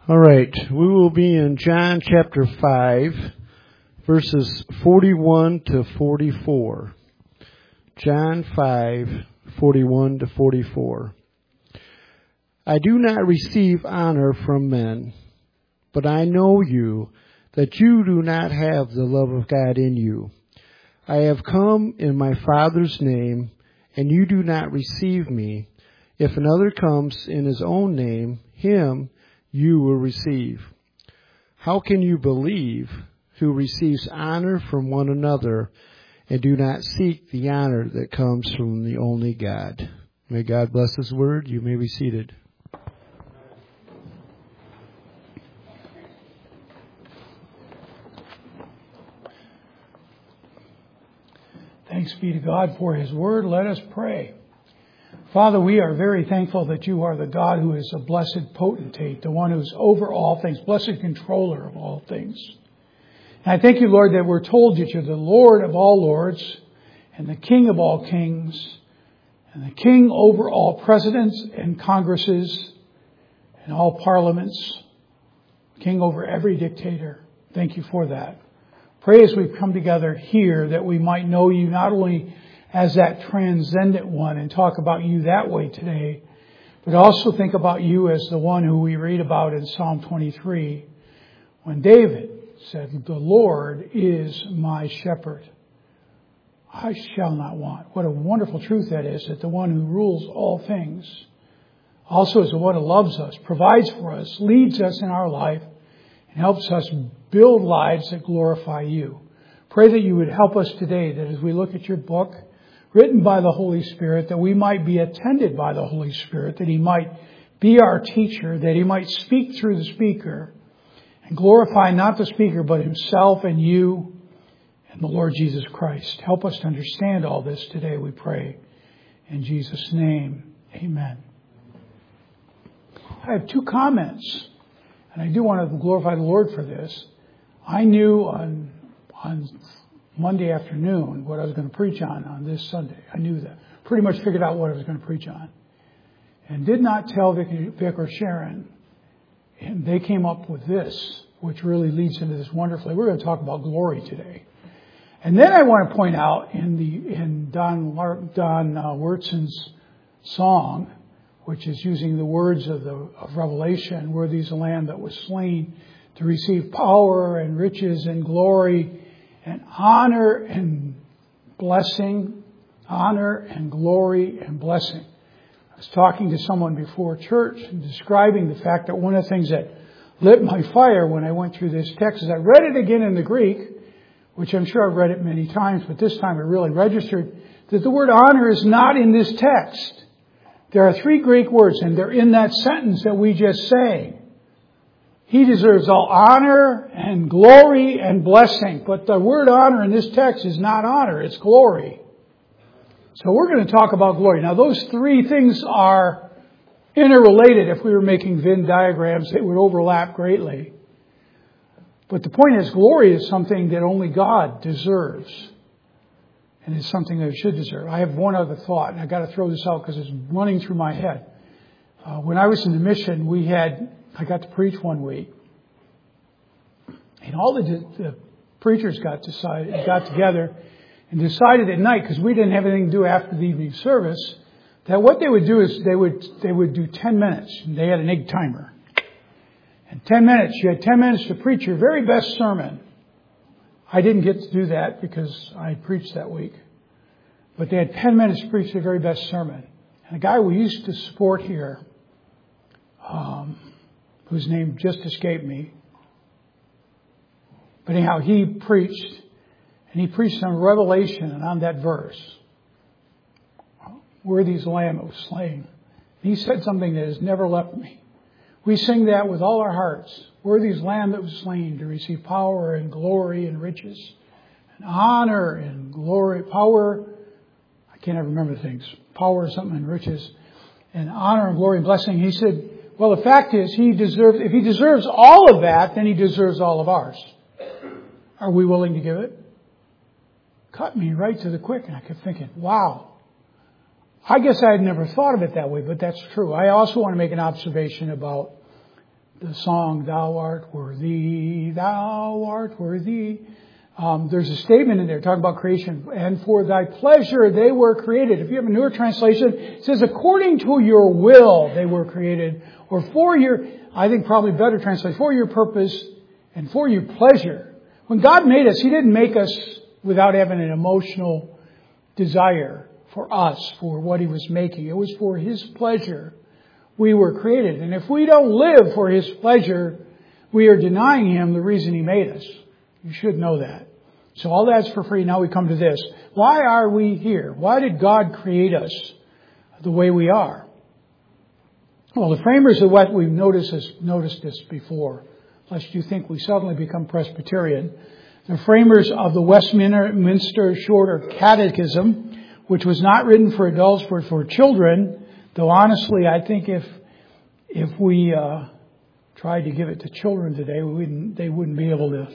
All right, we will be in John chapter 5, verses 41 to 44. John 5, 41 to 44. I do not receive honor from men, but I know you, that you do not have the love of God in you. I have come in my Father's name, and you do not receive me. If another comes in his own name, him you will receive. How can you believe who receives honor from one another and do not seek the honor that comes from the only God? May God bless His word. You may be seated. Thanks be to God for His word. Let us pray. Father, we are very thankful that you are the God who is a blessed potentate, the one who's over all things, blessed controller of all things. And I thank you, Lord, that we're told that you're the Lord of all lords and the King of all kings and the King over all presidents and congresses and all parliaments, King over every dictator. Thank you for that. Pray as we've come together here that we might know you not only as that transcendent one and talk about you that way today, but also think about you as the one who we read about in Psalm 23 when David said, "The Lord is my shepherd. I shall not want." What a wonderful truth that is, that the one who rules all things also is the one who loves us, provides for us, leads us in our life, and helps us build lives that glorify you. Pray that you would help us today, that as we look at your book, written by the Holy Spirit, that we might be attended by the Holy Spirit, that He might be our teacher, that He might speak through the speaker and glorify not the speaker, but Himself and you and the Lord Jesus Christ. Help us to understand all this today, we pray. In Jesus' name, amen. I have two comments, and I do want to glorify the Lord for this. I knew on Monday afternoon what I was going to preach on this Sunday. I knew that. Pretty much figured out what I was going to preach on. And did not tell Vic or Sharon. And they came up with this, which really leads into this wonderfully. We're going to talk about glory today. And then I want to point out in Don Wurtson's song, which is using the words of Revelation, "Worthy is the Lamb that was slain to receive power and riches and glory and honor and blessing, honor and glory and blessing." I was talking to someone before church and describing the fact that one of the things that lit my fire when I went through this text is I read it again in the Greek, which I'm sure I've read it many times, but this time it really registered that the word honor is not in this text. There are three Greek words, and they're in that sentence that we just sang. He deserves all honor and glory and blessing. But the word honor in this text is not honor, it's glory. So we're going to talk about glory. Now those three things are interrelated. If we were making Venn diagrams, they would overlap greatly. But the point is, glory is something that only God deserves. And it's something that it should deserve. I have one other thought, and I've got to throw this out because it's running through my head. When I was in the mission, I got to preach one week. And all the preachers got together and decided at night, because we didn't have anything to do after the evening service, that what they would do is they would do 10 minutes. And they had an egg timer. And 10 minutes, you had 10 minutes to preach your very best sermon. I didn't get to do that because I preached that week. But they had 10 minutes to preach their very best sermon. And a guy we used to support here, whose name just escaped me. But anyhow, he preached on Revelation and on that verse. "Worthy is the Lamb that was slain." And he said something that has never left me. We sing that with all our hearts. "Worthy is the Lamb that was slain to receive power and glory and riches and honor and glory." Power, I can't ever remember things. Power something and riches and honor and glory and blessing. He said, well, the fact is, if He deserves all of that, then He deserves all of ours. Are we willing to give it? Cut me right to the quick. And I kept thinking, wow. I guess I had never thought of it that way, but that's true. I also want to make an observation about the song, Thou art worthy, Thou art worthy. There's a statement in there talking about creation. And for Thy pleasure they were created. If you have a newer translation, it says, according to your will they were created. Or for your, I think probably better translation, for your purpose and for your pleasure. When God made us, He didn't make us without having an emotional desire for us, for what He was making. It was for His pleasure we were created. And if we don't live for His pleasure, we are denying Him the reason He made us. You should know that. So all that's for free. Now we come to this. Why are we here? Why did God create us the way we are? Well, the framers of what we've noticed this before, lest you think we suddenly become Presbyterian. The framers of the Westminster Shorter Catechism, which was not written for adults but for children, though honestly I think if we tried to give it to children today, they wouldn't be able to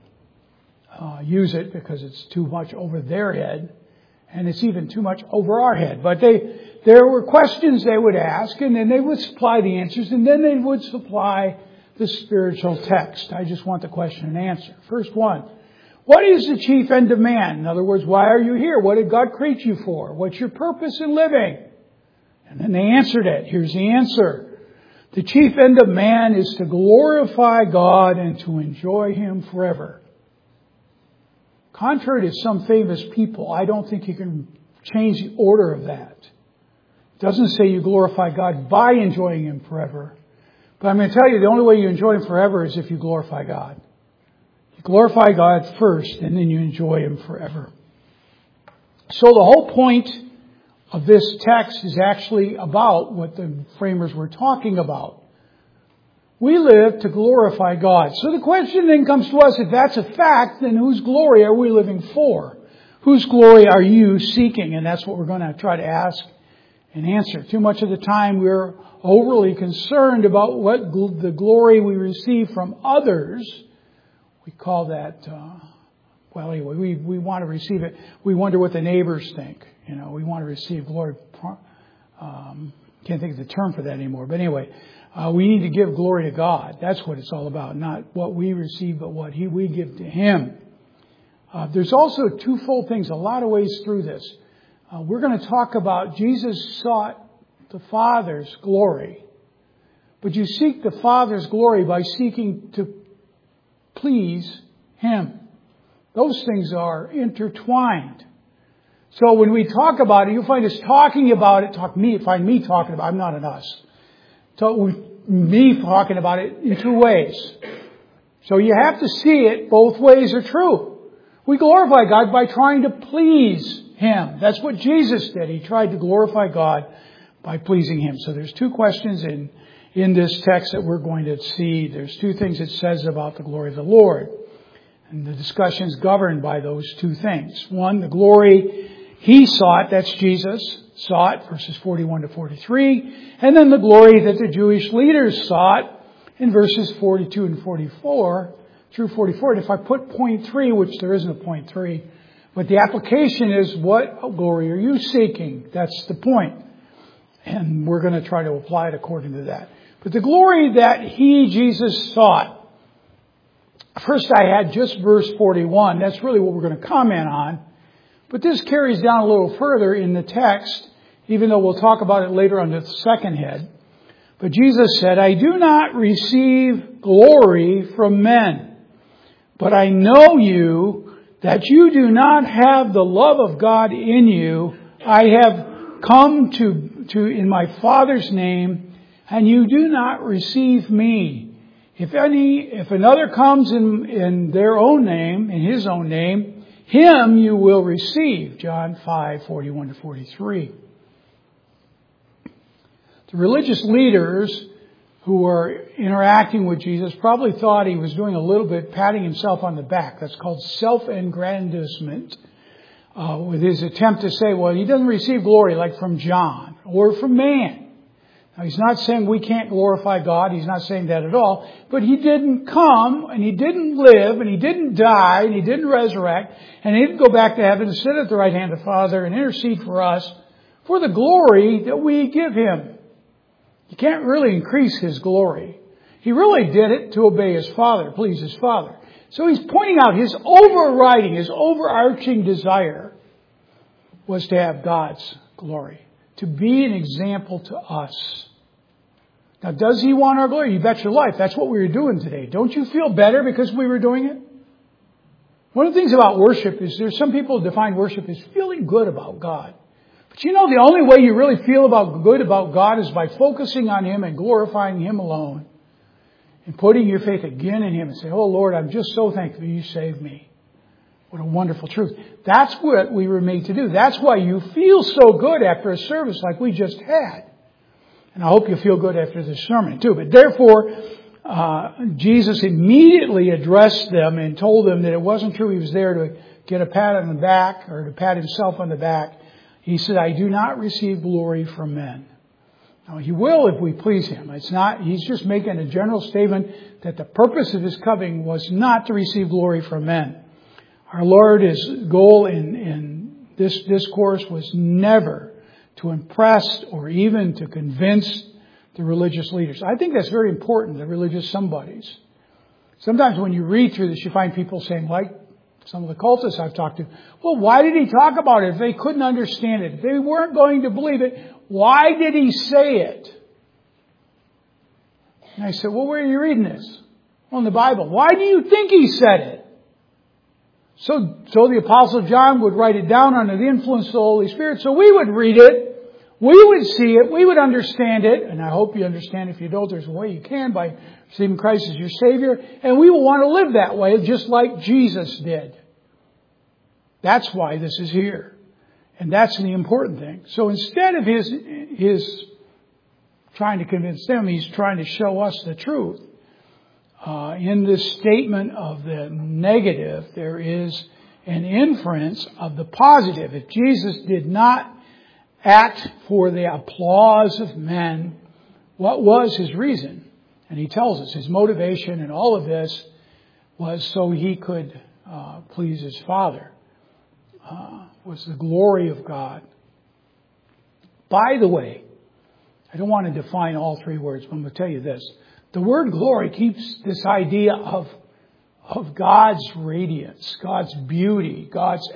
use it because it's too much over their head, and it's even too much over our head. But there were questions they would ask, and then they would supply the answers, and then they would supply the spiritual text. I just want the question and answer. First one, what is the chief end of man? In other words, why are you here? What did God create you for? What's your purpose in living? And then they answered it. Here's the answer. The chief end of man is to glorify God and to enjoy Him forever. Contrary to some famous people, I don't think you can change the order of that. It doesn't say you glorify God by enjoying Him forever. But I'm going to tell you, the only way you enjoy Him forever is if you glorify God. You glorify God first, and then you enjoy Him forever. So the whole point of this text is actually about what the framers were talking about. We live to glorify God. So the question then comes to us, if that's a fact, then whose glory are we living for? Whose glory are you seeking? And that's what we're going to try to ask and answer. Too much of the time we're overly concerned about what the glory we receive from others. We call that, well anyway, we want to receive it. We wonder what the neighbors think. You know, we want to receive glory. Can't think of the term for that anymore. But anyway, we need to give glory to God. That's what it's all about. Not what we receive, but what we give to Him. There's also twofold things, a lot of ways through this. We're going to talk about Jesus sought the Father's glory. But you seek the Father's glory by seeking to please Him. Those things are intertwined. So when we talk about it, you'll find us talking about it. Find me talking about it. I'm not an us. Me talking about it in two ways. So you have to see it. Both ways are true. We glorify God by trying to please Him. That's what Jesus did. He tried to glorify God by pleasing Him. So there's two questions in this text that we're going to see. There's two things it says about the glory of the Lord. And the discussion is governed by those two things. One, the glory He sought, that's Jesus, sought, verses 41 to 43. And then the glory that the Jewish leaders sought in verses 42 and 44 through 44. And if I put point 3, which there isn't a point 3, but the application is, what glory are you seeking? That's the point. And we're going to try to apply it according to that. But the glory that Jesus, sought. First I had just verse 41. That's really what we're going to comment on. But this carries down a little further in the text, even though we'll talk about it later on the second head. But Jesus said, I do not receive glory from men, but I know you, that you do not have the love of God in you. I have come to in my Father's name, and you do not receive me. If another comes in their own name, in his own name, him you will receive. John 5:41 to 43. The religious leaders who were interacting with Jesus probably thought he was doing a little bit patting himself on the back. That's called self-aggrandizement. With his attempt to say, well, he doesn't receive glory like from John or from man. Now, he's not saying we can't glorify God. He's not saying that at all. But he didn't come, and he didn't live, and he didn't die, and he didn't resurrect, and he didn't go back to heaven and sit at the right hand of the Father and intercede for us for the glory that we give him. You can't really increase his glory. He really did it to obey his Father, please his Father. So he's pointing out his overriding, his overarching desire was to have God's glory, to be an example to us. Now, does he want our glory? You bet your life. That's what we were doing today. Don't you feel better because we were doing it? One of the things about worship is there's some people who define worship as feeling good about God. But you know, the only way you really feel good about God is by focusing on Him and glorifying Him alone. And putting your faith again in Him and saying, oh Lord, I'm just so thankful you saved me. What a wonderful truth. That's what we were made to do. That's why you feel so good after a service like we just had. And I hope you feel good after this sermon too. But therefore, Jesus immediately addressed them and told them that it wasn't true He was there to get a pat on the back or to pat Himself on the back. He said, I do not receive glory from men. Now, He will if we please Him. It's not, He's just making a general statement that the purpose of His coming was not to receive glory from men. Our Lord's goal in this discourse was never to impress or even to convince the religious leaders. I think that's very important, the religious somebodies. Sometimes when you read through this, you find people saying, like some of the cultists I've talked to, well, why did He talk about it if they couldn't understand it? If they weren't going to believe it, why did He say it? And I said, well, where are you reading this? Well, in the Bible. Why do you think He said it? So the Apostle John would write it down under the influence of the Holy Spirit, so we would read it, we would see it, we would understand it, and I hope you understand. If you don't, there's a way you can by receiving Christ as your Savior, and we will want to live that way just like Jesus did. That's why this is here. And that's the important thing. So instead of his trying to convince them, He's trying to show us the truth. In this statement of the negative, there is an inference of the positive. If Jesus did not act for the applause of men, what was His reason? And He tells us His motivation in all of this was so He could please His Father. Was the glory of God. By the way, I don't want to define all three words, but I'm going to tell you this. The word glory keeps this idea of God's radiance, God's beauty,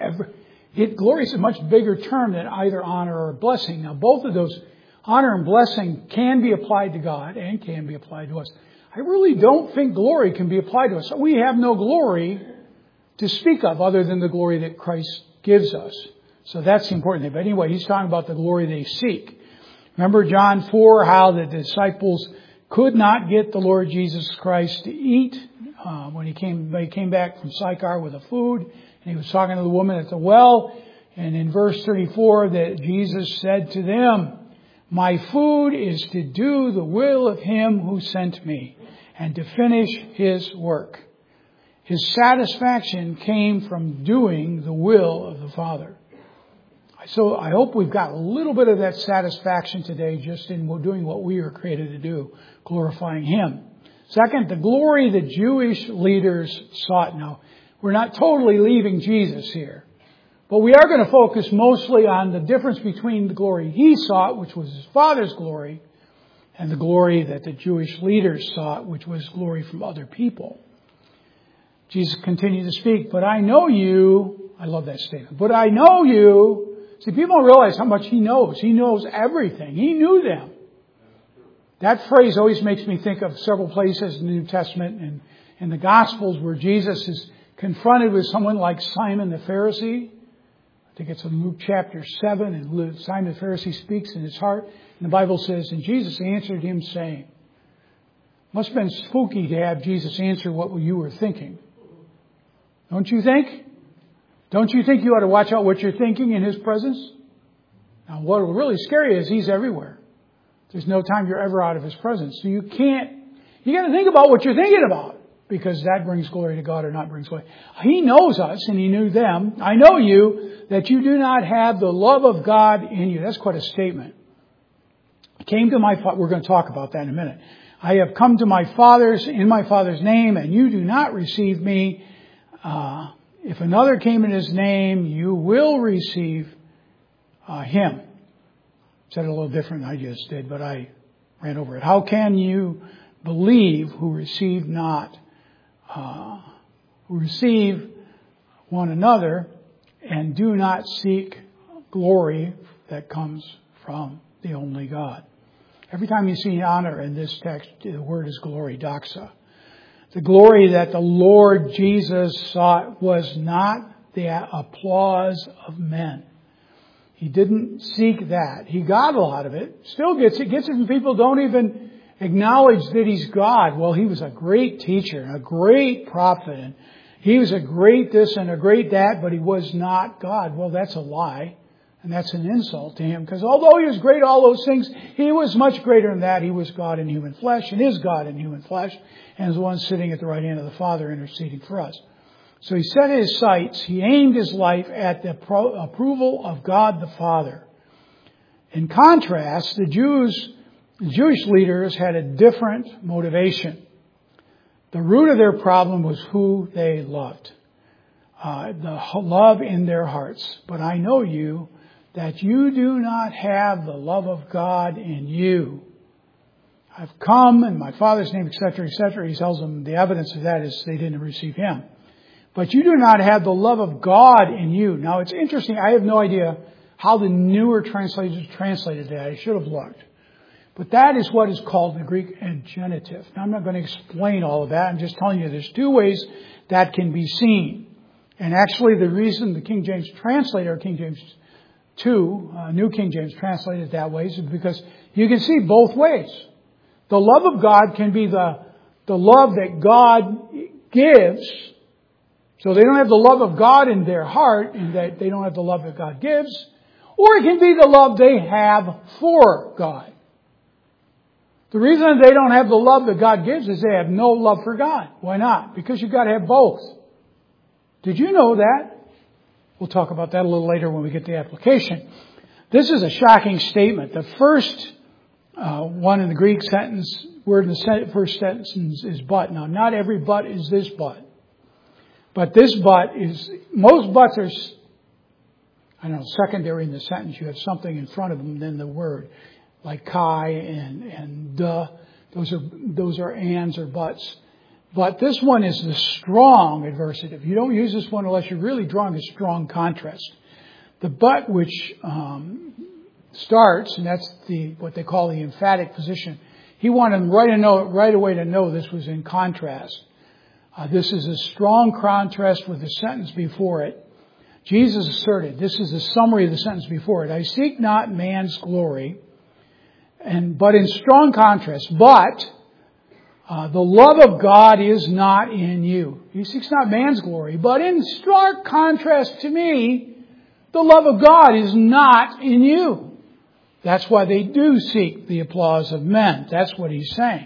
glory is a much bigger term than either honor or blessing. Now, both of those, honor and blessing, can be applied to God and can be applied to us. I really don't think glory can be applied to us. We have no glory to speak of other than the glory that Christ gives us. So that's the important thing. But anyway, He's talking about the glory they seek. Remember John 4, how the disciples could not get the Lord Jesus Christ to eat when He came back from Sychar with the food. And He was talking to the woman at the well. And in verse 34, that Jesus said to them, my food is to do the will of Him who sent me and to finish His work. His satisfaction came from doing the will of the Father. So I hope we've got a little bit of that satisfaction today just in doing what we were created to do, glorifying Him. Second, the glory the Jewish leaders sought. Now, we're not totally leaving Jesus here, but we are going to focus mostly on the difference between the glory He sought, which was His Father's glory, and the glory that the Jewish leaders sought, which was glory from other people. Jesus continued to speak, but I know you. I love that statement. But I know you. See, people don't realize how much He knows. He knows everything. He knew them. That phrase always makes me think of several places in the New Testament and in the Gospels where Jesus is confronted with someone like Simon the Pharisee. I think it's in Luke chapter 7, and Simon the Pharisee speaks in his heart. And the Bible says, and Jesus answered him saying, must have been spooky to have Jesus answer what you were thinking. Don't you think? Don't you think you ought to watch out what you're thinking in His presence? Now, what will really scare you is He's everywhere. There's no time you're ever out of His presence. So you got to think about what you're thinking about, because that brings glory to God or not brings glory. He knows us and He knew them. I know you, that you do not have the love of God in you. That's quite a statement. I came to my Father. We're going to talk about that in a minute. I have come to my Father's in my Father's name, and you do not receive me. If another came in His name, you will receive him. Said it a little different than I just did, but I ran over it. How can you believe, who receive not, who receive one another and do not seek glory that comes from the only God. Every time you see honor in this text, the word is glory, doxa. The glory that the Lord Jesus sought was not the applause of men. He didn't seek that. He got a lot of it. Still gets it. Gets it from people who don't even acknowledge that He's God. Well, He was a great teacher and a great prophet, and He was a great this and a great that, but He was not God. Well, that's a lie. And that's an insult to Him, because although He was great, all those things, He was much greater than that. He was God in human flesh, and is God in human flesh, and is the one sitting at the right hand of the Father interceding for us. So He set His sights, He aimed His life at the approval of God the Father. In contrast, the Jewish leaders had a different motivation. The root of their problem was who they loved. The love in their hearts. But I know you, that you do not have the love of God in you. I've come in my Father's name, etc., etc. He tells them the evidence of that is they didn't receive Him. But you do not have the love of God in you. Now, it's interesting. I have no idea how the newer translators translated that. I should have looked. But that is what is called the Greek genitive. Now, I'm not going to explain all of that. I'm just telling you there's two ways that can be seen. And actually, the reason the King James translator, King James 2, New King James translated that way, is because you can see both ways. The love of God can be the love that God gives. So they don't have the love of God in their heart, and that they don't have the love that God gives. Or it can be the love they have for God. The reason they don't have the love that God gives is they have no love for God. Why not? Because you've got to have both. Did you know that? We'll talk about that a little later when we get to the application. This is a shocking statement. The first one in the Greek sentence, word in the first sentence is but. Now, not every but is this but. But this but is, most buts are, secondary in the sentence. You have something in front of them than the word. Like kai and duh. Those are ands or buts. But this one is the strong adversative. You don't use this one unless you're really drawing a strong contrast. The but which starts, and that's what they call the emphatic position. He wanted them right away to know this was in contrast. This is a strong contrast with the sentence before it. Jesus asserted, this is the summary of the sentence before it, I seek not man's glory, but in strong contrast, but the love of God is not in you. He seeks not man's glory, but in stark contrast to me, the love of God is not in you. That's why they do seek the applause of men. That's what he's saying.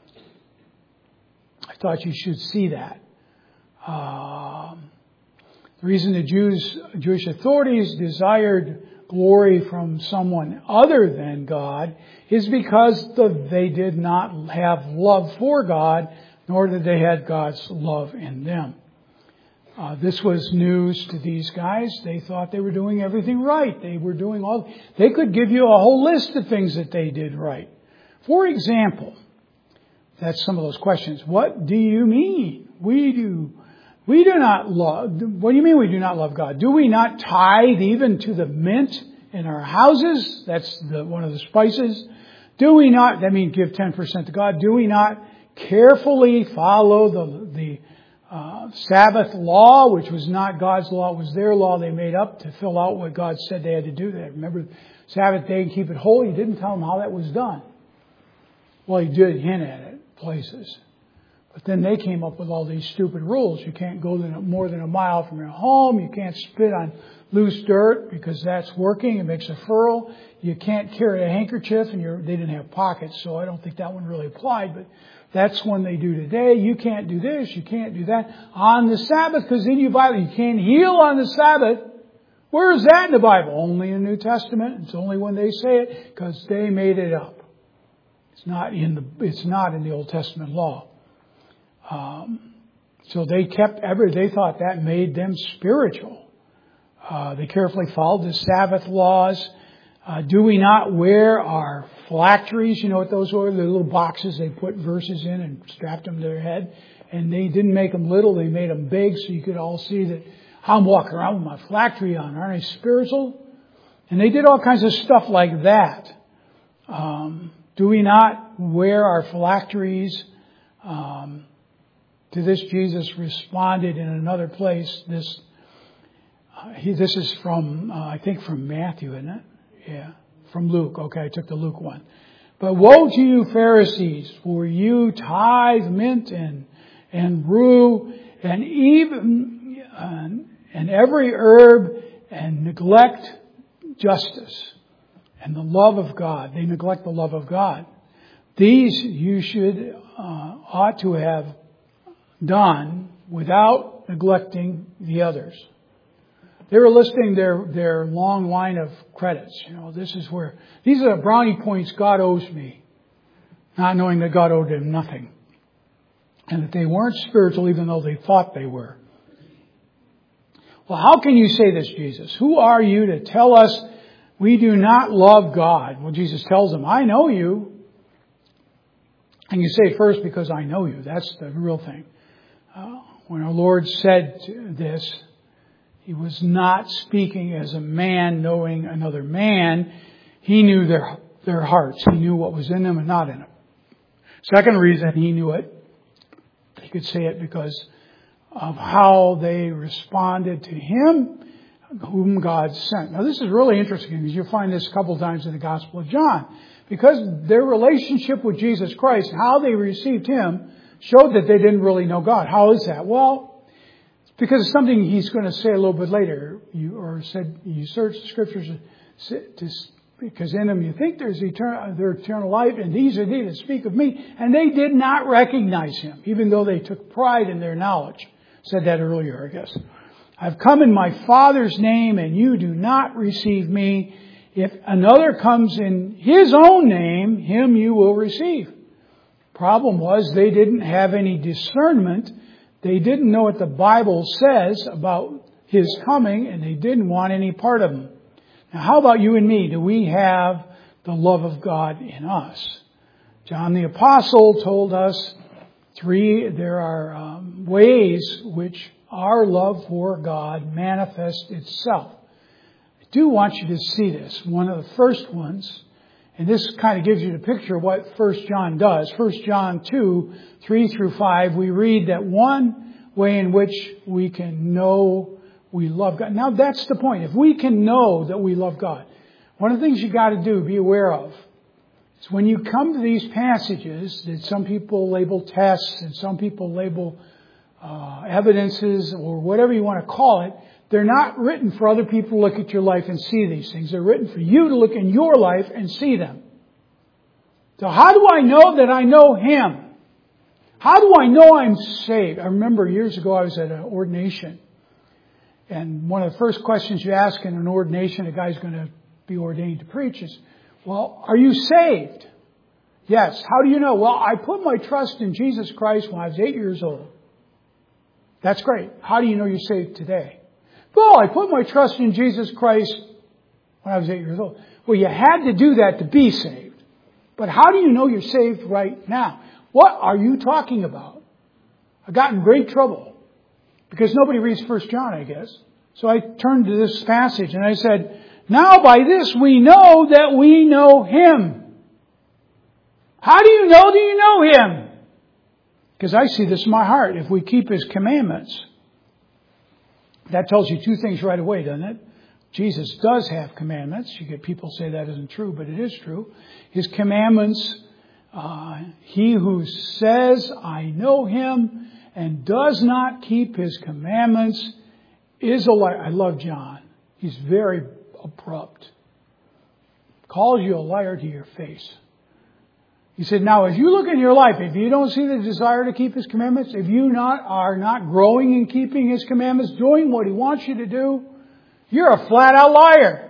I thought you should see that. The reason the Jewish authorities desired glory from someone other than God is because they did not have love for God, nor did they have God's love in them. This was news to these guys. They thought they were doing everything right. They could give you a whole list of things that they did right. For example, that's some of those questions. What do you mean? We do not love. What do you mean we do not love God? Do we not tithe even to the mint in our houses? That's one of the spices. Do we not, that means give 10% to God. Do we not carefully follow the Sabbath law, which was not God's law, it was their law they made up to fill out what God said they had to do. They remember Sabbath day and keep it holy. He didn't tell them how that was done. Well, he did hint at it places. But then they came up with all these stupid rules. You can't go more than a mile from your home. You can't spit on loose dirt because that's working. It makes a furrow. You can't carry a handkerchief, and they didn't have pockets, so I don't think that one really applied. But that's one they do today. You can't do this. You can't do that on the Sabbath because in your Bible you can't heal on the Sabbath. Where is that in the Bible? Only in the New Testament. It's only when they say it because they made it up. It's not in the Old Testament law. So they thought that made them spiritual. They carefully followed the Sabbath laws. Do we not wear our phylacteries? You know what those were? The little boxes they put verses in and strapped them to their head. And they didn't make them little, they made them big so you could all see that I'm walking around with my phylactery on. Aren't I spiritual? And they did all kinds of stuff like that. Do we not wear our phylacteries? To this, Jesus responded in another place. This is from, I think from Matthew, isn't it? Yeah. From Luke. Okay, I took the Luke one. But woe to you, Pharisees, for you tithe mint and rue and even and every herb and neglect justice and the love of God. They neglect the love of God. These you ought to have done without neglecting the others. They were listing their long line of credits. You know, these are the brownie points God owes me, not knowing that God owed them nothing. And that they weren't spiritual even though they thought they were. Well, how can you say this, Jesus? Who are you to tell us we do not love God? Well, Jesus tells them, I know you. And you say first because I know you. That's the real thing. When our Lord said this, He was not speaking as a man knowing another man. He knew their hearts. He knew what was in them and not in them. Second reason He knew it, He could say it because of how they responded to Him, whom God sent. Now this is really interesting because you'll find this a couple of times in the Gospel of John. Because their relationship with Jesus Christ, how they received Him, showed that they didn't really know God. How is that? Well, it's because of something He's going to say a little bit later. You search the Scriptures because in them you think there's eternal life, and these are they that speak of me. And they did not recognize Him, even though they took pride in their knowledge. Said that earlier, I guess. I've come in my Father's name, and you do not receive me. If another comes in His own name, him you will receive. Problem was they didn't have any discernment. They didn't know what the Bible says about His coming, and they didn't want any part of Him. Now, how about you and me? Do we have the love of God in us? John the Apostle told us there are ways which our love for God manifests itself. I do want you to see this. One of the first ones, and this kind of gives you the picture of what 1 John does. 1 John 2, 3 through 5, we read that one way in which we can know we love God. Now that's the point. If we can know that we love God, one of the things you got to do, be aware of, is when you come to these passages that some people label tests and some people label evidences or whatever you want to call it, they're not written for other people to look at your life and see these things. They're written for you to look in your life and see them. So how do I know that I know Him? How do I know I'm saved? I remember years ago I was at an ordination. And one of the first questions you ask in an ordination, a guy's going to be ordained to preach is, well, are you saved? Yes. How do you know? Well, I put my trust in Jesus Christ when I was 8 years old. That's great. How do you know you're saved today? Well, I put my trust in Jesus Christ when I was 8 years old. Well, you had to do that to be saved. But how do you know you're saved right now? What are you talking about? I got in great trouble because nobody reads 1 John, I guess. So I turned to this passage and I said, now by this we know that we know Him. How do you know Him? Because I see this in my heart. If we keep His commandments, that tells you two things right away, doesn't it? Jesus does have commandments. You get people say that isn't true, but it is true. His commandments, he who says, I know Him, and does not keep His commandments is a liar. I love John. He's very abrupt. Calls you a liar to your face. He said, now as you look in your life, if you don't see the desire to keep His commandments, if you are not growing in keeping His commandments, doing what He wants you to do, you're a flat out liar.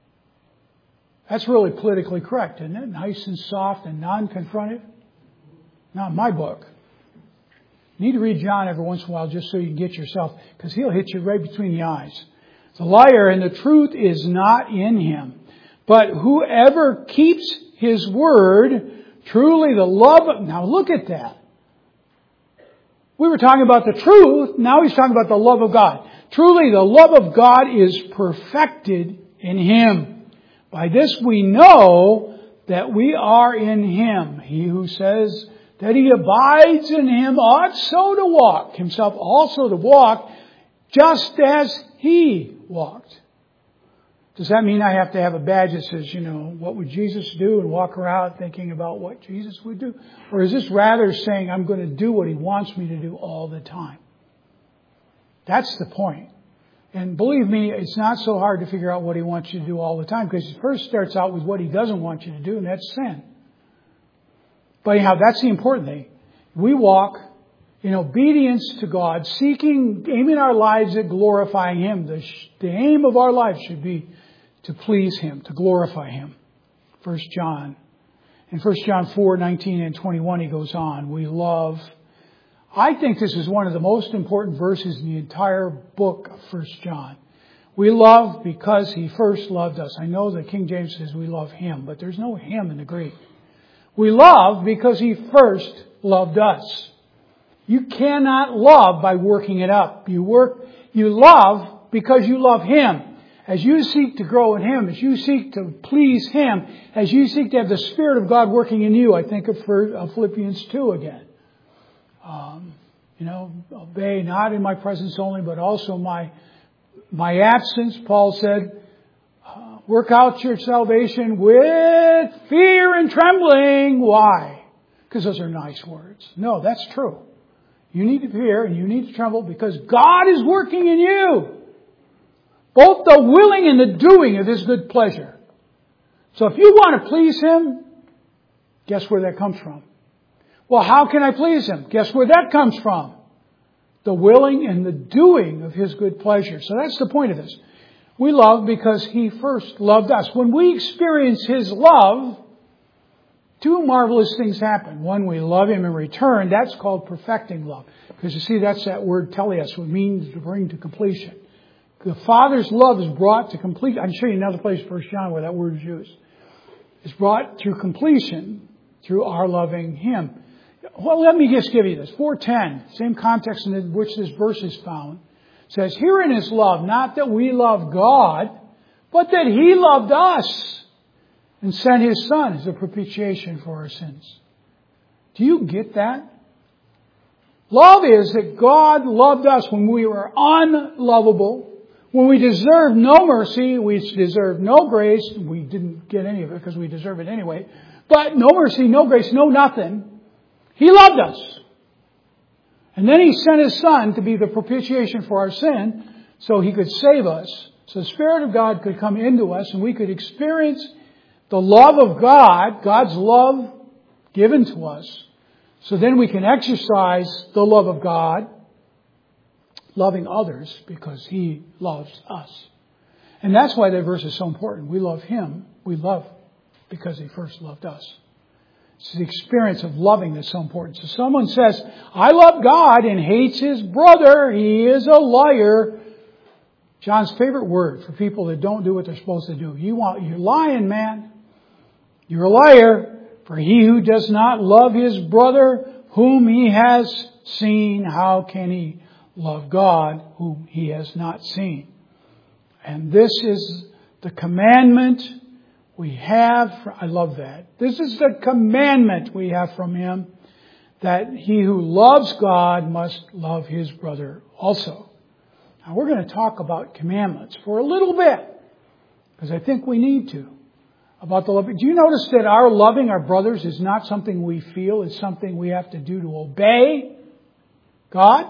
That's really politically correct, isn't it? Nice and soft and non-confrontive. Not in my book. You need to read John every once in a while just so you can get yourself, because he'll hit you right between the eyes. The liar, and the truth is not in him. But whoever keeps His word, truly the love of... Now look at that. We were talking about the truth. Now He's talking about the love of God. Truly the love of God is perfected in Him. By this we know that we are in Him. He who says that he abides in Him ought so to walk, himself also to walk, just as He walked. Does that mean I have to have a badge that says, what would Jesus do, and walk around thinking about what Jesus would do? Or is this rather saying I'm going to do what He wants me to do all the time? That's the point. And believe me, it's not so hard to figure out what He wants you to do all the time, because He first starts out with what He doesn't want you to do, and that's sin. But anyhow, that's the important thing. We walk in obedience to God, aiming our lives at glorifying Him. The aim of our life should be to please Him, to glorify Him. 1 John. In 1 John 4:19 and 21, he goes on, we love. I think this is one of the most important verses in the entire book of 1 John. We love because He first loved us. I know the King James says we love Him, but there's no Him in the Greek. We love because He first loved us. You cannot love by working it up. You love because you love Him. As you seek to grow in Him, as you seek to please Him, as you seek to have the Spirit of God working in you, I think of Philippians 2 again. Obey not in my presence only, but also my absence. Paul said, work out your salvation with fear and trembling. Why? Because those are nice words. No, that's true. You need to fear and you need to tremble because God is working in you. Both the willing and the doing of His good pleasure. So if you want to please Him, guess where that comes from? Well, how can I please Him? Guess where that comes from? The willing and the doing of His good pleasure. So that's the point of this. We love because He first loved us. When we experience His love, two marvelous things happen. One, we love Him in return. That's called perfecting love. Because you see, that's that word teleos, which means to bring to completion. The Father's love is brought to completion. I can show you another place, 1 John, where that word is used. It's brought to completion through our loving Him. Well, let me just give you this. 4:10, same context in which this verse is found, says, herein is love, not that we love God, but that He loved us and sent His Son as a propitiation for our sins. Do you get that? Love is that God loved us when we were unlovable, when we deserved no mercy, we deserved no grace. We didn't get any of it because we deserve it anyway. But no mercy, no grace, no nothing. He loved us. And then He sent His Son to be the propitiation for our sin so He could save us. So the Spirit of God could come into us and we could experience the love of God, God's love given to us. So then we can exercise the love of God, loving others because He loves us. And that's why that verse is so important. We love Him. We love because He first loved us. It's the experience of loving that's so important. So someone says, I love God and hates his brother. He is a liar. John's favorite word for people that don't do what they're supposed to do. You're lying, man. You're a liar. For he who does not love his brother whom he has seen, how can he love God whom he has not seen? And this is the commandment we have. I love that. This is the commandment we have from Him, that he who loves God must love his brother also. Now we're going to talk about commandments for a little bit, because I think we need to. About the love. Do you notice that our loving our brothers is not something we feel, it's something we have to do to obey God?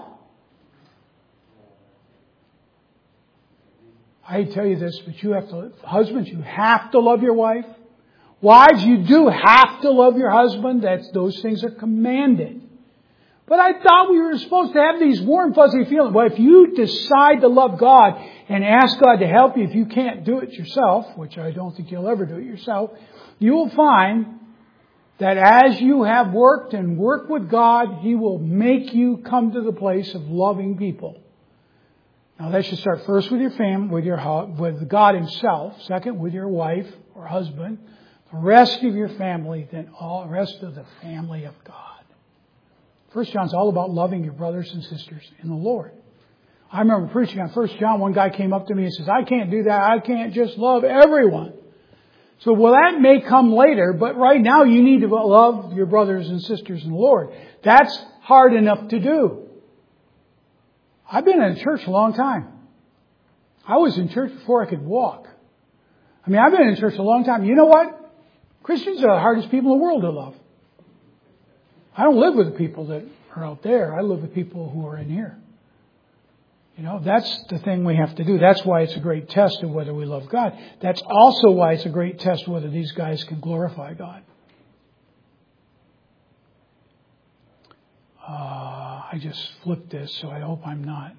I tell you this, but husbands, you have to love your wife. Wives, you do have to love your husband. Those things are commanded. But I thought we were supposed to have these warm, fuzzy feelings. Well, if you decide to love God and ask God to help you, if you can't do it yourself, which I don't think you'll ever do it yourself, you will find that as you have worked and work with God, He will make you come to the place of loving people. Now that should start first with your family, with God Himself. Second, with your wife or husband, the rest of your family than all the rest of the family of God. 1 John's all about loving your brothers and sisters in the Lord. I remember preaching on 1 John. One guy came up to me and says, I can't do that. I can't just love everyone. So, well, that may come later, but right now you need to love your brothers and sisters in the Lord. That's hard enough to do. I've been in church a long time. I was in church before I could walk. I mean, I've been in church a long time. You know what? Christians are the hardest people in the world to love. I don't live with the people that are out there. I live with people who are in here. You know, that's the thing we have to do. That's why it's a great test of whether we love God. That's also why it's a great test whether these guys can glorify God. I just flipped this, so I hope I'm not.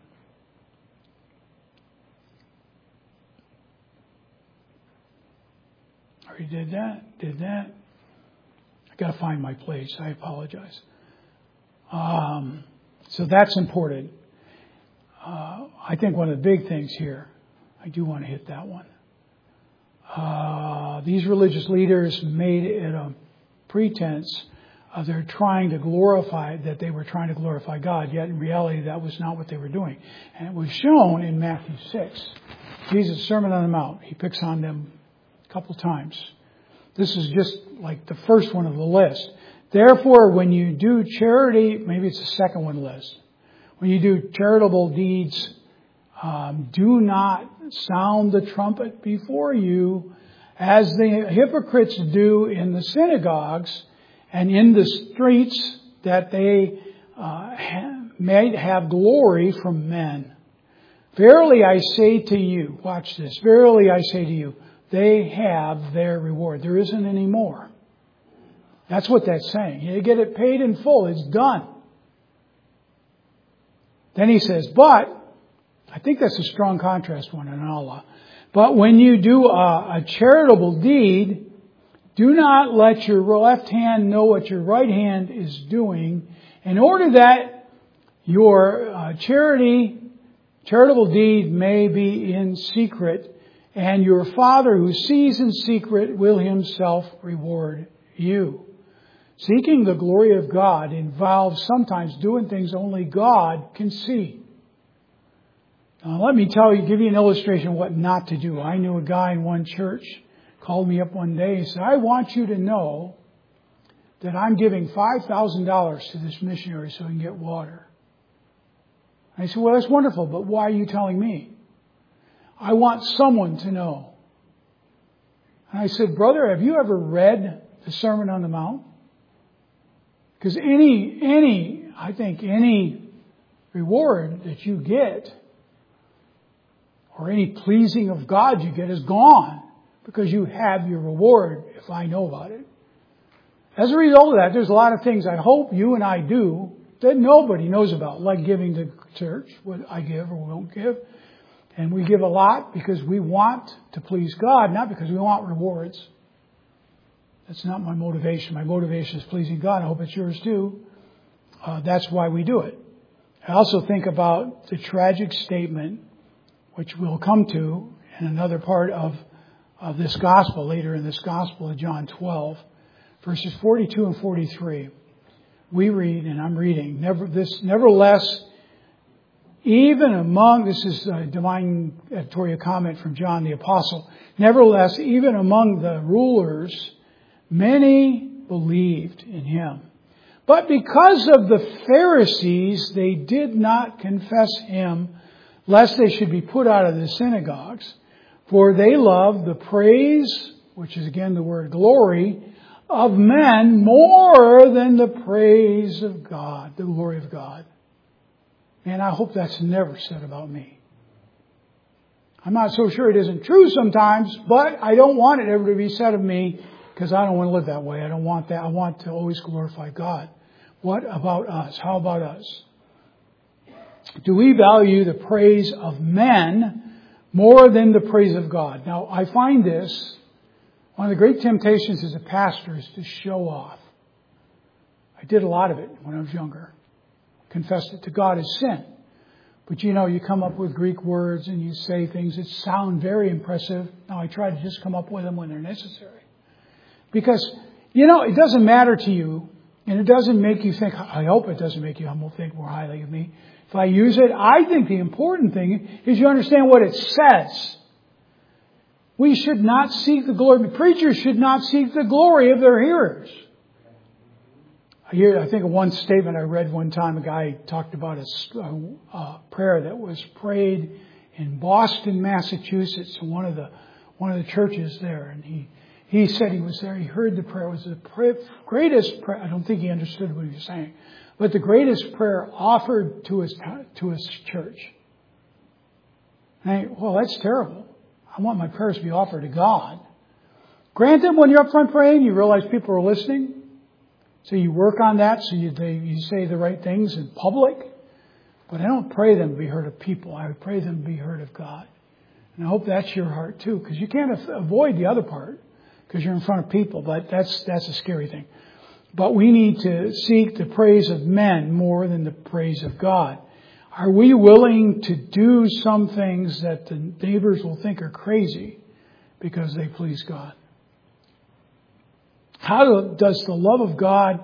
Already did that. I got to find my place. I apologize. So that's important. I think one of the big things here, I do want to hit that one. These religious leaders made it a pretense of they were trying to glorify God, yet in reality that was not what they were doing. And it was shown in Matthew 6. Jesus' Sermon on the Mount. He picks on them a couple times. This is just like the first one of the list. Therefore, when you do charity, maybe it's the second one list. When you do charitable deeds, do not sound the trumpet before you, as the hypocrites do in the synagogues and in the streets, that they may have glory from men. Verily I say to you, watch this, verily I say to you, they have their reward. There isn't any more. That's what that's saying. You get it paid in full. It's done. Then he says, but, I think that's a strong contrast one in Allah. But when you do a charitable deed, do not let your left hand know what your right hand is doing, in order that your charitable deed may be in secret, and your Father who sees in secret will himself reward you. Seeking the glory of God involves sometimes doing things only God can see. Now, let me give you an illustration of what not to do. I knew a guy in one church called me up one day and said, I want you to know that I'm giving $5,000 to this missionary so he can get water. And I said, well, that's wonderful, but why are you telling me? I want someone to know. And I said, brother, have you ever read the Sermon on the Mount? Because I think any reward that you get, or any pleasing of God you get, is gone, because you have your reward if I know about it. As a result of that, there's a lot of things I hope you and I do that nobody knows about, like giving to church, what I give or won't give. And we give a lot because we want to please God, not because we want rewards. That's not my motivation. My motivation is pleasing God. I hope it's yours too. That's why we do it. I also think about the tragic statement, which we'll come to in another part of this gospel, later in this gospel of John 12, verses 42 and 43. We read, and I'm reading, nevertheless, even among, this is a divine editorial comment from John the Apostle, nevertheless, even among the rulers, many believed in him. But because of the Pharisees, they did not confess him, lest they should be put out of the synagogues. For they loved the praise, which is again the word glory, of men more than the praise of God, the glory of God. And I hope that's never said about me. I'm not so sure it isn't true sometimes, but I don't want it ever to be said of me, because I don't want to live that way. I don't want that. I want to always glorify God. What about us? How about us? Do we value the praise of men more than the praise of God? Now, I find this, one of the great temptations as a pastor is to show off. I did a lot of it when I was younger. Confessed it to God as sin. But you come up with Greek words and you say things that sound very impressive. Now I try to just come up with them when they're necessary. Because, it doesn't matter to you, and it doesn't make you think, I hope it doesn't make you humble, think more highly of me. If I use it, I think the important thing is you understand what it says. We should not seek the glory. Preachers should not seek the glory of their hearers. I think of one statement I read one time. A guy talked about a prayer that was prayed in Boston, Massachusetts, in one of the churches there. And he said he was there. He heard the prayer. It was the greatest prayer. I don't think he understood what he was saying, but the greatest prayer offered to his church. Well, that's terrible. I want my prayers to be offered to God. Granted, when you're up front praying, you realize people are listening. So you work on that so you say the right things in public. But I don't pray them to be heard of people. I pray them to be heard of God. And I hope that's your heart too, because you can't avoid the other part because you're in front of people. But that's a scary thing. But we need to seek the praise of men more than the praise of God. Are we willing to do some things that the neighbors will think are crazy because they please God? How does the love of God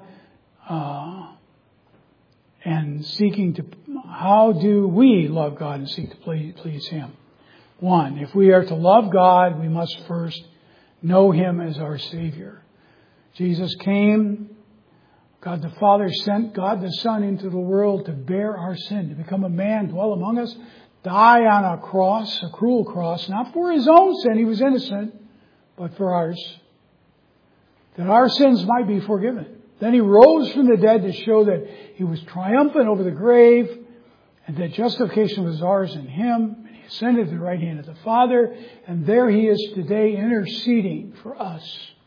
how do we love God and seek to please Him? One, if we are to love God, we must first know Him as our Savior. Jesus came, God the Father sent God the Son into the world to bear our sin, to become a man, dwell among us, die on a cross, a cruel cross, not for His own sin, He was innocent, but for ours, that our sins might be forgiven. Then He rose from the dead to show that He was triumphant over the grave and that justification was ours in Him. And He ascended to the right hand of the Father, and there He is today interceding for us.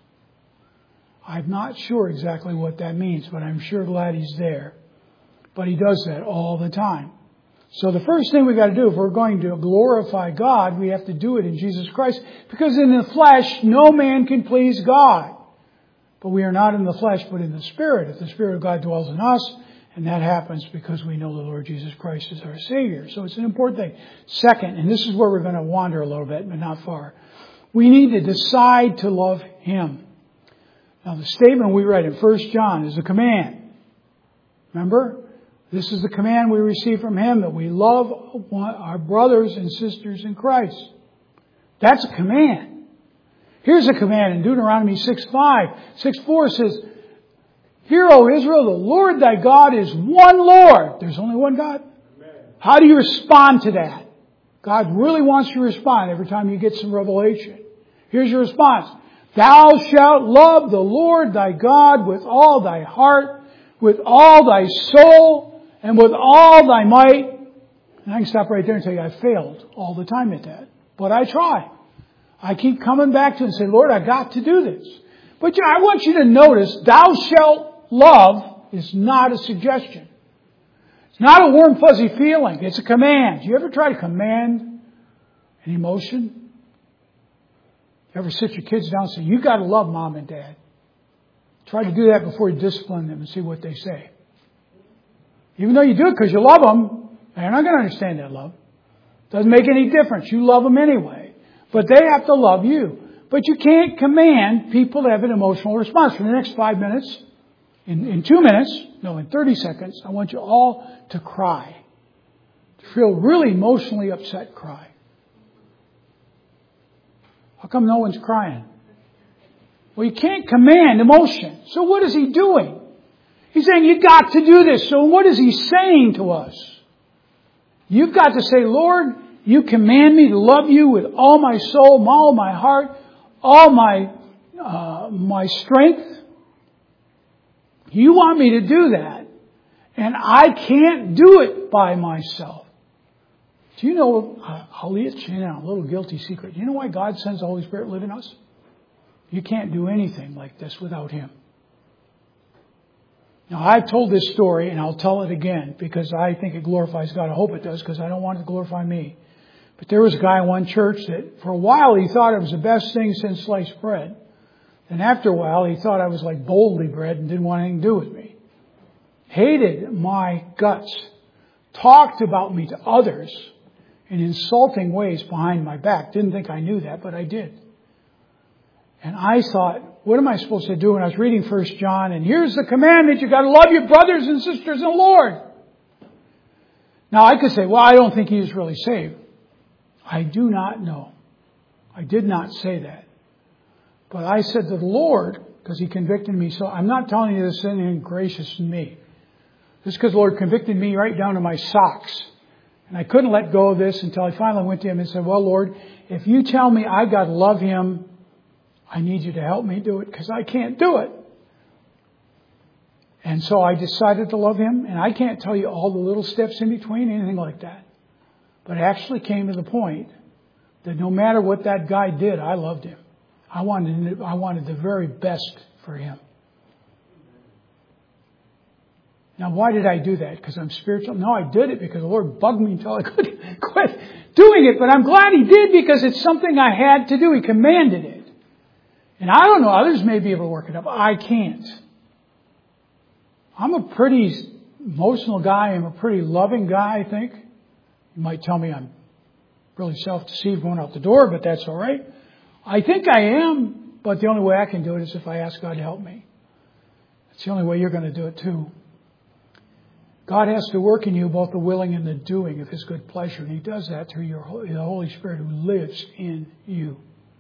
I'm not sure exactly what that means, but I'm sure glad He's there. But He does that all the time. So the first thing we've got to do, if we're going to glorify God, we have to do it in Jesus Christ. Because in the flesh, no man can please God. But we are not in the flesh, but in the Spirit. If the Spirit of God dwells in us, and that happens because we know the Lord Jesus Christ is our Savior. So it's an important thing. Second, and this is where we're going to wander a little bit, but not far. We need to decide to love Him. Now the statement we read in 1 John is a command. Remember? This is the command we receive from Him, that we love our brothers and sisters in Christ. That's a command. Here's a command in Deuteronomy 6:5. 6:4 says, Hear, O Israel, the Lord thy God is one Lord. There's only one God. Amen. How do you respond to that? God really wants you to respond every time you get some revelation. Here's your response. Thou shalt love the Lord thy God with all thy heart, with all thy soul, and with all thy might. And I can stop right there and tell you I failed all the time at that. But I try. I keep coming back to it and say, Lord, I got to do this. But I want you to notice, thou shalt love is not a suggestion. It's not a warm, fuzzy feeling. It's a command. You ever try to command an emotion? You ever sit your kids down and say, you got to love mom and dad? Try to do that before you discipline them and see what they say. Even though you do it because you love them, they're not going to understand that love. Doesn't make any difference. You love them anyway. But they have to love you. But you can't command people to have an emotional response. For the next 5 minutes, in 2 minutes, in 30 seconds, I want you all to cry. To feel really emotionally upset, cry. How come no one's crying? Well, you can't command emotion. So what is He doing? He's saying, you got to do this. So what is He saying to us? You've got to say, Lord, you command me to love you with all my soul, all my heart, all my strength. You want me to do that. And I can't do it by myself. Do you know, I'll let you in on a little guilty secret. Do you know why God sends the Holy Spirit to live in us? You can't do anything like this without Him. Now, I've told this story, and I'll tell it again, because I think it glorifies God. I hope it does, because I don't want it to glorify me. But there was a guy in one church that, for a while, he thought it was the best thing since sliced bread. And after a while, he thought I was like boldly bread and didn't want anything to do with me. Hated my guts. talked about me to others in insulting ways behind my back. Didn't think I knew that, but I did. And I thought, what am I supposed to do? And I was reading 1 John, and here's the commandment: you got to love your brothers and sisters in the Lord. Now I could say, well, I don't think he was really saved. I do not know. I did not say that. But I said to the Lord, because he convicted me, so I'm not telling you this anything gracious in me. This is because the Lord convicted me right down to my socks. And I couldn't let go of this until I finally went to him and said, well, Lord, if you tell me I got to love him, I need you to help me do it, because I can't do it. And so I decided to love him. And I can't tell you all the little steps in between, anything like that. But it actually came to the point that no matter what that guy did, I loved him. I wanted the very best for him. Now, why did I do that? Because I'm spiritual? No, I did it because the Lord bugged me until I couldn't quit doing it. But I'm glad he did, because it's something I had to do. He commanded it. And I don't know, others may be able to work it up. I can't. I'm a pretty emotional guy. I'm a pretty loving guy, I think. You might tell me I'm really self-deceived going out the door, but that's all right. I think I am, but the only way I can do it is if I ask God to help me. It's the only way you're going to do it too. God has to work in you both the willing and the doing of his good pleasure, and he does that through the Holy Spirit who lives in you.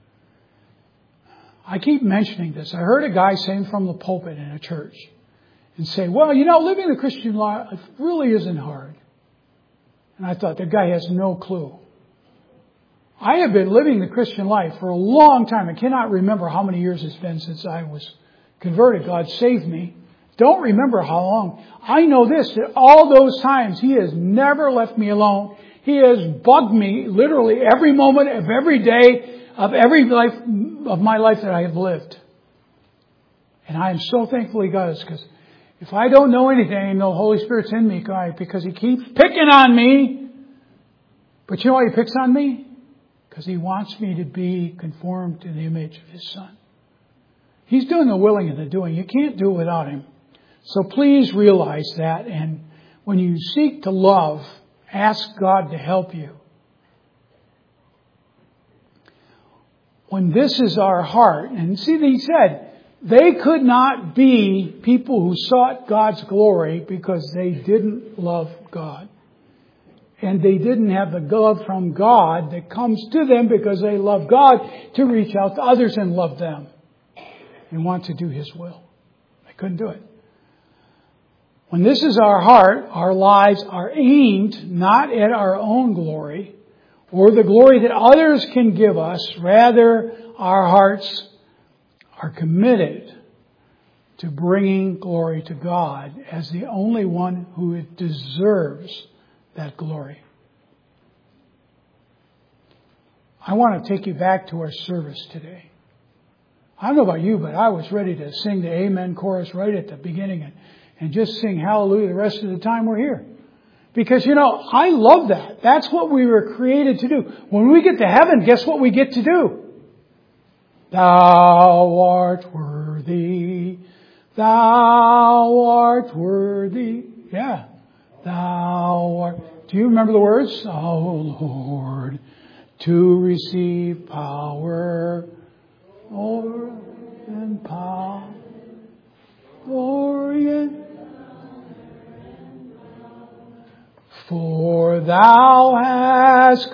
I keep mentioning this. I heard a guy saying from the pulpit in a church and say, well, living the Christian life really isn't hard. And I thought, that guy has no clue. I have been living the Christian life for a long time. I cannot remember how many years it's been since I was converted. God saved me. Don't remember how long. I know this, that all those times he has never left me alone. He has bugged me literally every moment of every day of every life of my life that I have lived. And I am so thankful he does, because if I don't know anything, the Holy Spirit's in me, because he keeps picking on me. But you know why he picks on me? Because he wants me to be conformed to the image of his Son. He's doing the willing and the doing. You can't do it without him. So please realize that. And when you seek to love, ask God to help you. When this is our heart, and see, he said, they could not be people who sought God's glory because they didn't love God. And they didn't have the love from God that comes to them because they love God to reach out to others and love them and want to do his will. They couldn't do it. When this is our heart, our lives are aimed not at our own glory or the glory that others can give us. Rather, our hearts are committed to bringing glory to God as the only one who deserves that glory. I want to take you back to our service today. I don't know about you, but I was ready to sing the Amen chorus right at the beginning and just sing hallelujah the rest of the time we're here. Because, I love that. That's what we were created to do. When we get to heaven, guess what we get to do? Thou art worthy. Thou art worthy. Yeah. Thou art. Do you remember the words? Oh Lord, to receive power, glory and power, glory and for thou hast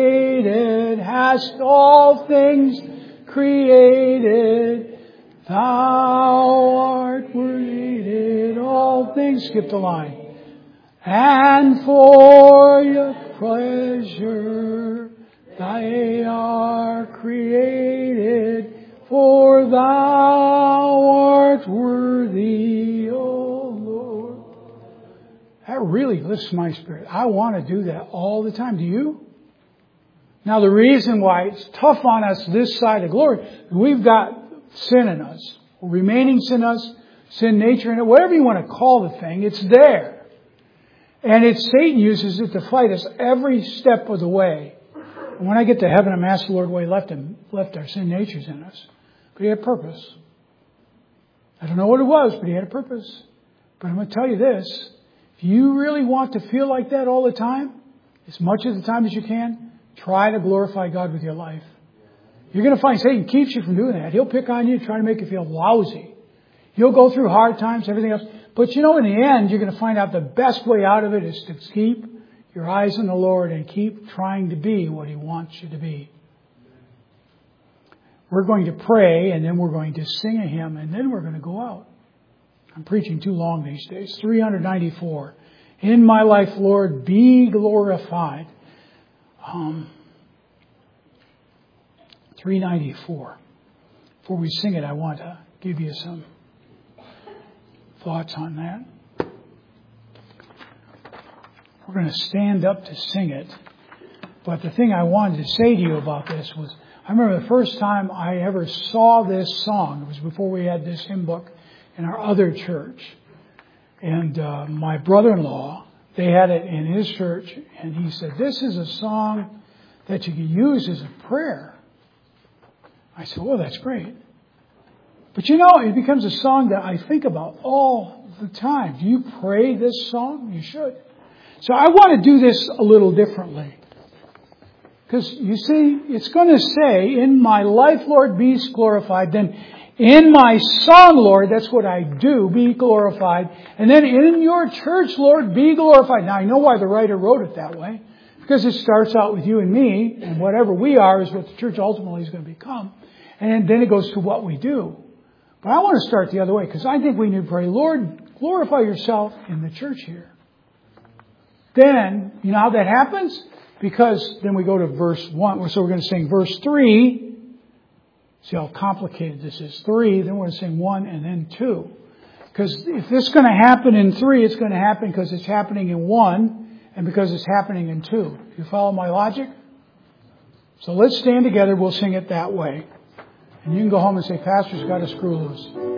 all things created. Thou art created all things. Skip the line. And for your pleasure they are created, for thou art worthy, O Lord. That really lifts my spirit. I want to do that all the time. Do you? Now the reason why it's tough on us this side of glory, we've got sin in us, remaining sin in us, sin nature in it, whatever you want to call the thing, it's there. And Satan uses it to fight us every step of the way. And when I get to heaven, I'm asking the Lord why he left our sin natures in us. But he had purpose. I don't know what it was, but he had a purpose. But I'm going to tell you this. If you really want to feel like that all the time, as much of the time as you can, try to glorify God with your life. You're going to find Satan keeps you from doing that. He'll pick on you, try to make you feel lousy. You'll go through hard times, everything else. But in the end, you're going to find out the best way out of it is to keep your eyes on the Lord and keep trying to be what He wants you to be. We're going to pray, and then we're going to sing a hymn, and then we're going to go out. I'm preaching too long these days. 394. In my life, Lord, be glorified. 394. Before we sing it, I want to give you some thoughts on that. We're going to stand up to sing it. But the thing I wanted to say to you about this was, I remember the first time I ever saw this song. It was before we had this hymn book in our other church. And my brother-in-law, they had it in his church. And he said, this is a song that you can use as a prayer. I said, well, that's great. But it becomes a song that I think about all the time. Do you pray this song? You should. So I want to do this a little differently. Because you see, it's going to say, in my life, Lord, be glorified. Then in my song, Lord, that's what I do, be glorified. And then in your church, Lord, be glorified. Now I know why the writer wrote it that way. Because it starts out with you and me, and whatever we are is what the church ultimately is going to become. And then it goes to what we do. But I want to start the other way, because I think we need to pray, Lord, glorify yourself in the church here. Then, you know how that happens? Because then we go to verse 1. So we're going to sing verse 3. See how complicated this is. 3, then we're going to sing 1 and then 2. Because if this is going to happen in 3, it's going to happen because it's happening in 1 and because it's happening in 2. You follow my logic? So let's stand together. We'll sing it that way. And you can go home and say, Pastor's got a screw loose.